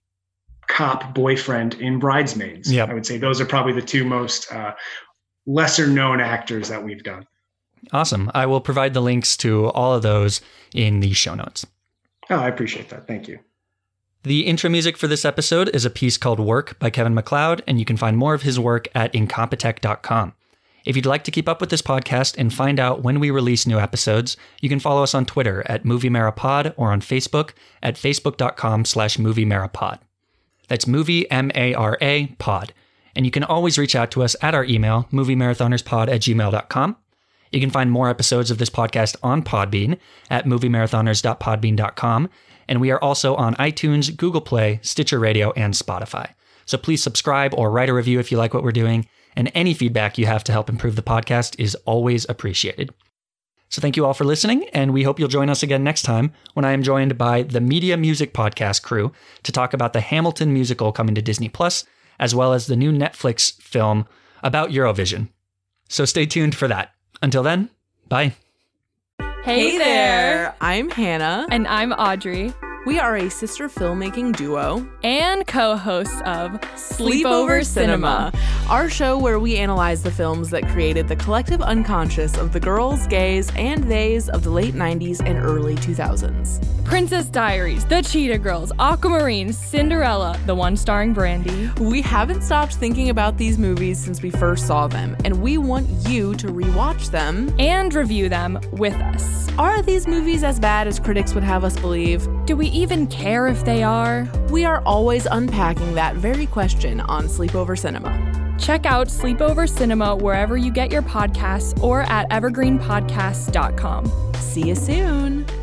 cop boyfriend in Bridesmaids. Yep. I would say those are probably the two most uh, lesser known actors that we've done. Awesome. I will provide the links to all of those in the show notes. Oh, I appreciate that. Thank you. The intro music for this episode is a piece called Work by Kevin MacLeod, and you can find more of his work at incompetech dot com. If you'd like to keep up with this podcast and find out when we release new episodes, you can follow us on Twitter at MovieMaraPod or on Facebook at facebook.com slash MovieMaraPod. That's Movie, M A R A, Pod. And you can always reach out to us at our email, moviemarathonerspod at gmail dot com. You can find more episodes of this podcast on Podbean at moviemarathoners dot podbean dot com. And we are also on iTunes, Google Play, Stitcher Radio, and Spotify. So please subscribe or write a review if you like what we're doing. And any feedback you have to help improve the podcast is always appreciated. So thank you all for listening, and we hope you'll join us again next time when I am joined by the Media Music Podcast crew to talk about the Hamilton musical coming to Disney Plus, as well as the new Netflix film about Eurovision. So stay tuned for that. Until then, bye. Hey, hey there! I'm Hannah. And I'm Audrey. We are a sister filmmaking duo and co-hosts of Sleepover, Sleepover Cinema, our show where we analyze the films that created the collective unconscious of the girls, gays, and theys of the late nineties and early two thousands. Princess Diaries, The Cheetah Girls, Aquamarine, Cinderella, the one starring Brandy. We haven't stopped thinking about these movies since we first saw them, and we want you to rewatch them and review them with us. Are these movies as bad as critics would have us believe? Do we even care if they are? We are always unpacking that very question on Sleepover Cinema. Check out Sleepover Cinema wherever you get your podcasts or at evergreen podcasts dot com. See you soon.